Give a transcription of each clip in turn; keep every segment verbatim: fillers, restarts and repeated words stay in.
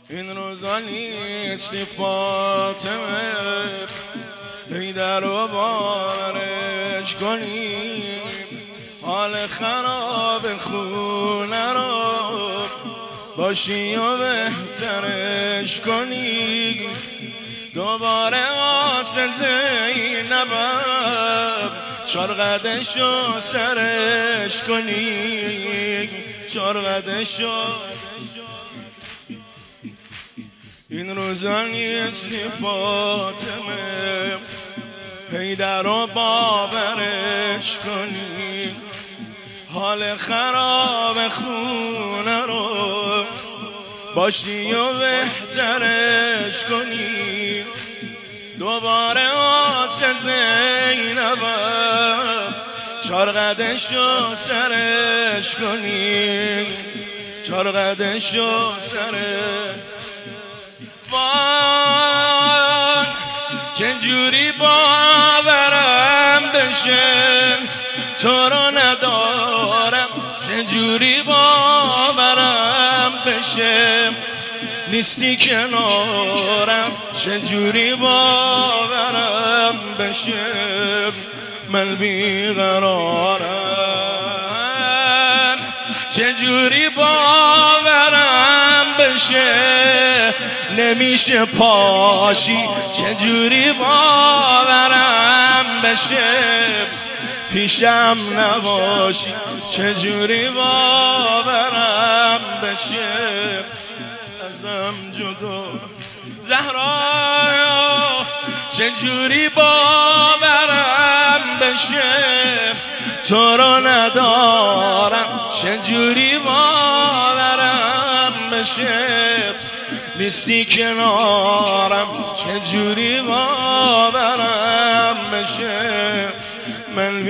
این روزا نیستی فاطمه، حیدر رو باورش کنیم، حال خراب خونه رو باشی و بهترش کنی. دوباره واسه زینبم چارقدشو سرش کنی، چارقدشو. این روزا نیستی فاطمه، حیدر رو باورش کنی، حال خراب خونه رو باشی و بهترش کنی. دوباره واسه زینبم چارقدشو سرش کنی، چارقدشو سرش. وای چجوری باورم بشه تو رو ندارم، چجوری باورم بشه نیستی کنارم، چجوری باورم بشه من بیقرارم، چجوری باورم بشه نمیشه پاشی، چجوری باورم بشه پیشم نباشی، چجوری باورم بشه ازم جدا. زهرا چجوری باورم بشه تو رو ندارم، چجوری باورم بشه نیستی کنارم، چجوری باورم بشه من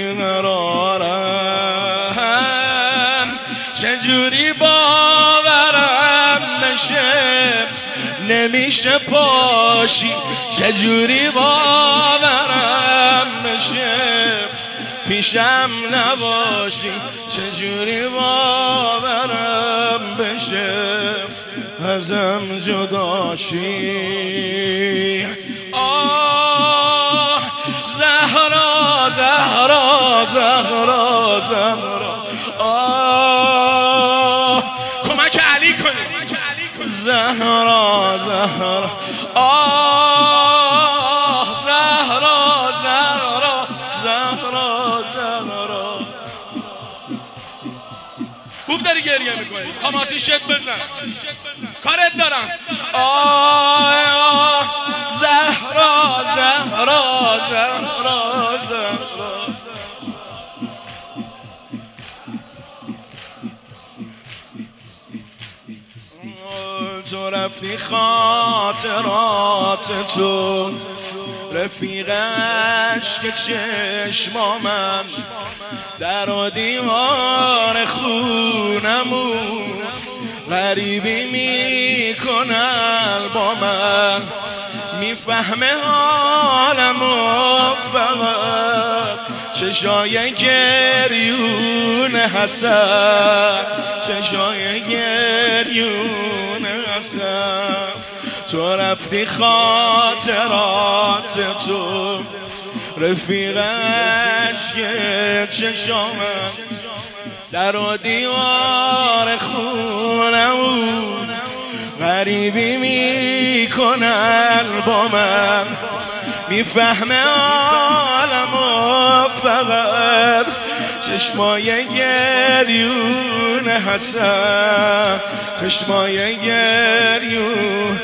بیقرارم، چجوری باورم بشه نمیشه پاشی، چجوری باورم بشه پیشم نباشی، چجوری باورم بشه ازم جداشی. آه زهرا زهرا زهرا زهرا، آه کمک علی کنید زهرا زهرا، آه زهرا زهرا زهرا زهرا. خوب داری گریه میکنی، کاماتی شک بزن کارت دارم. آه زهرا زهرا زهرا زهرا، تو رفتی خاطرات تو رفیق عشق چشمامم، در و دیوار خونمون غریبی میکنن با من، میفهمه حالمو فقط چشای گریون حسن، چشای گریون حسن. تو رفتی خاطرات تو رفیق عشق چشامم، در و دیوار خونمون غریبی میکنن با من، میفهمه عالمو فقط چشمای گریون حسن، چشمای گریون.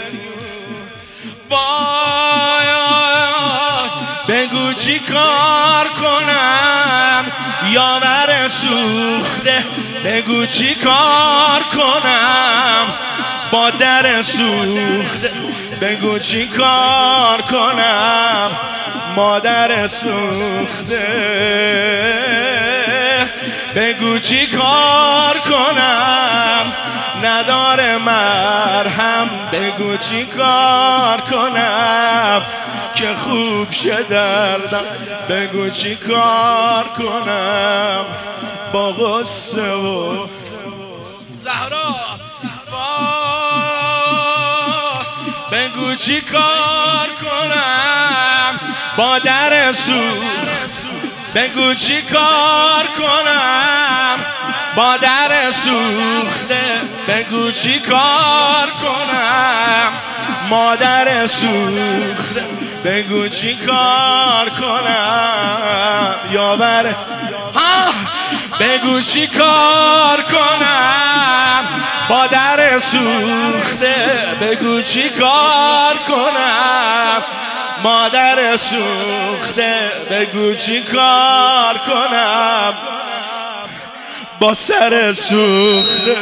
باید بگو چی کار کنم یاور سوخته، بگو چی کار کنم با در سوخته، بگو چی کار کنم مادر سوخته، بگو چی کار کنم نداره مرهم، بگو چی کار کنم که خوب شه دردم، بگو چی کار کنم با غصه و زهرا. بگو چی کار کنم با در سوخت، بگو چی کار کنم با در سوخته، بگو چی کار کنم مادر سوخته، بگو چی کار کنم یاور ها، بگو چی کار کنم با در سوخته، بگو چی کار کنم مادر سوخته، بگو چی کار کنم با سر سوخته.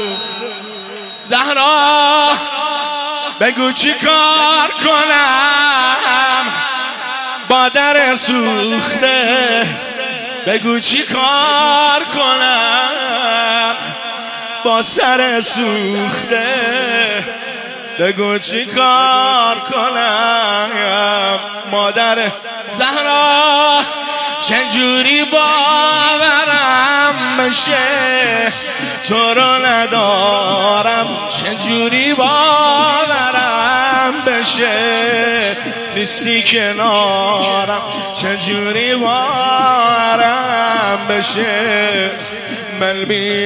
زهرا بگو چی کار کنم با در سوخته، بگو چی کار کنم با سر سوخته، بگو چی کار کنم مادر زهرا. چجوری باورم بشه تو رو ندارم، چجوری باورم بشه نیستی کنارم، چجوری باورم بشه من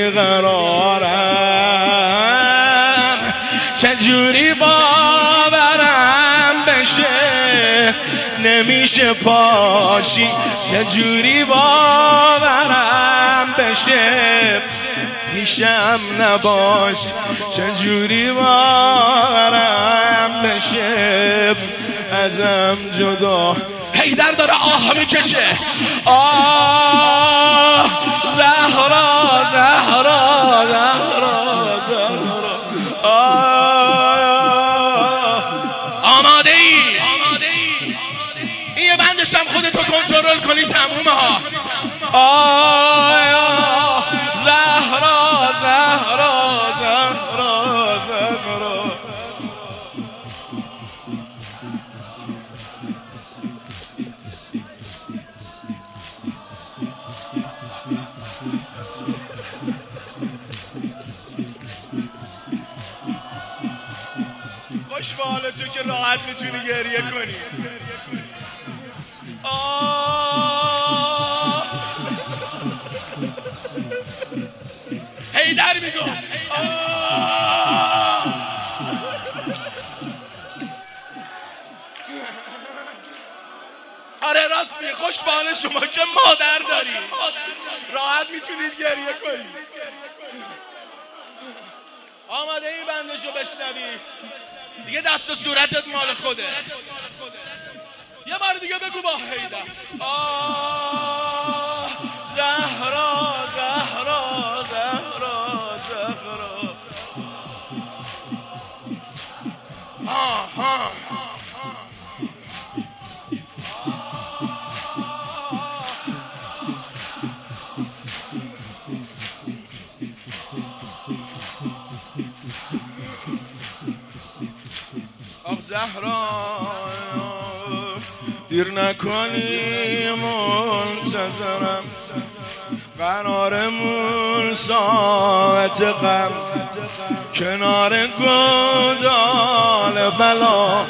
بیقرارم، چجوری باورم بشه نمیشه پاشی، چجوری باورم بشه پیشم نباشی، چجوری باورم بشه ازم جدا. حیدر داره آه میکشه، آه زهرا زهرا زهرا زهرا، آه آماده ای؟ این یه بندشم خودتو کنترل کنی تمومه ها. آه زهرا زهرا زهرا زهرا، خوش به حال تو که راحت میتونی گریه کنی. آه حیدر میگو آره راست میگی، خوش به حال شما که مادر داری، راحت میتونید گریه کنید. آماده این بندشو بشنوی دیگه، دست و صورتت مال خوده. یه بار دیگه بگو با حیدر، آه زهرا زهرا زهرا زهرا، آه آه آه زهرا دیر نکنی منتظرم، قرارمون ساعت غم کنار گودال بلا،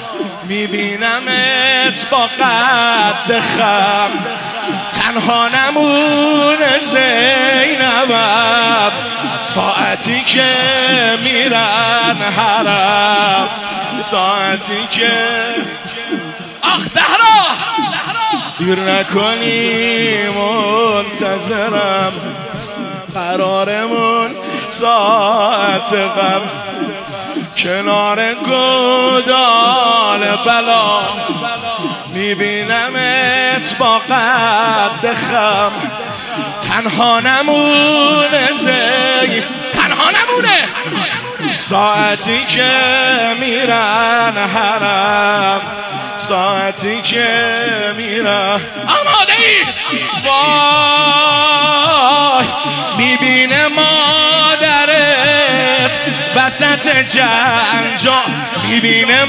میبینمت با قد خم تنها نمونه زینبم، ساعتی که میرن حرم، ساعتی که آخ زهرا دیر نکنی منتظرم، قرارمون ساعت غم کنار گودال بلا، میبینمت با قد خم تنها نمونه زی، تنها نمونه ساعتی که میرن حرم، ساعتی که میرن. آماده ای؟ وای میبینه مادرت وسط جنجا، میبینه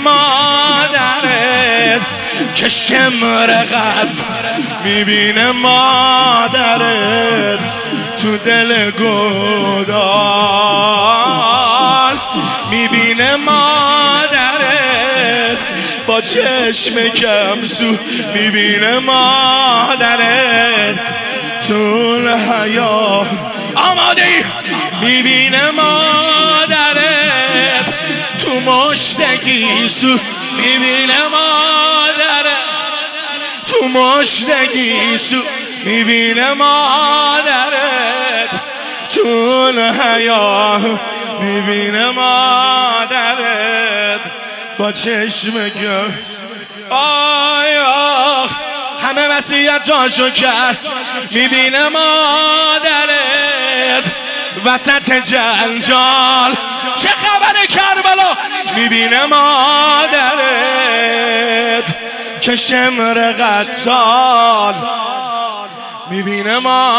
مادرت که شمرقت، میبینه مادرت تو دل گودال، میبینه مادرت با چشم کمسو میبینه مادرت طول حیات. آماده ای؟ میبینه مادرت تو مشتگی سو، میبینه مادرت تو مشتگی سو، میبینه مادرت طول حیات، میبینه مادرت با چشم گم. آی آخ همه وصیت جاشو کرد. میبینه مادرت وسط جنجال. چه خبره کربلا؟ میبینه مادرت که شمر قتال، میبینه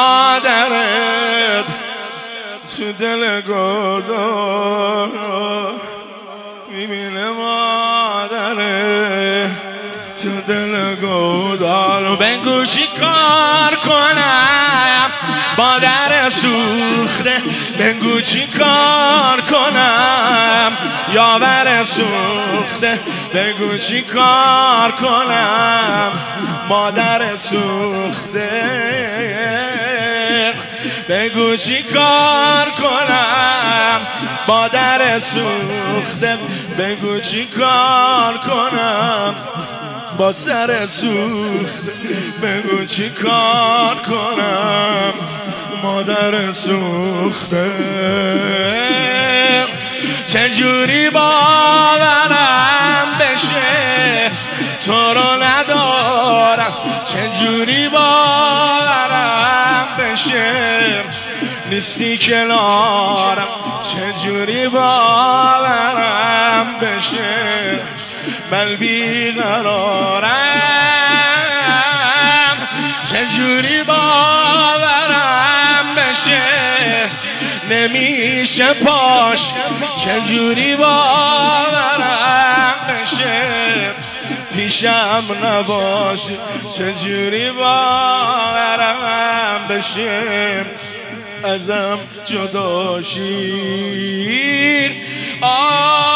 مادرت تو دل گودال، میبینه مادرت تو دل گودال. بگو چی کار کنم با در سوخته، بگو چی کار کنم یاور سوخته، بگو چی کار کنم مادر سوخته، بگو چی کار کنم مادر سوخته، بگو چی کار کنم با سر سوخته، بگو چی کار کنم مادر سوخته. چجوری باورم بشه تو رو ندارم، چجوری باورم بشه نیستی کنارم، چجوری باورم بشه من بیقرارم، چجوری باورم بشه نمیشه پاش، چجوری باورم بشه پیشم نباشه، چجوری باورم بشه ازم جداشی. آه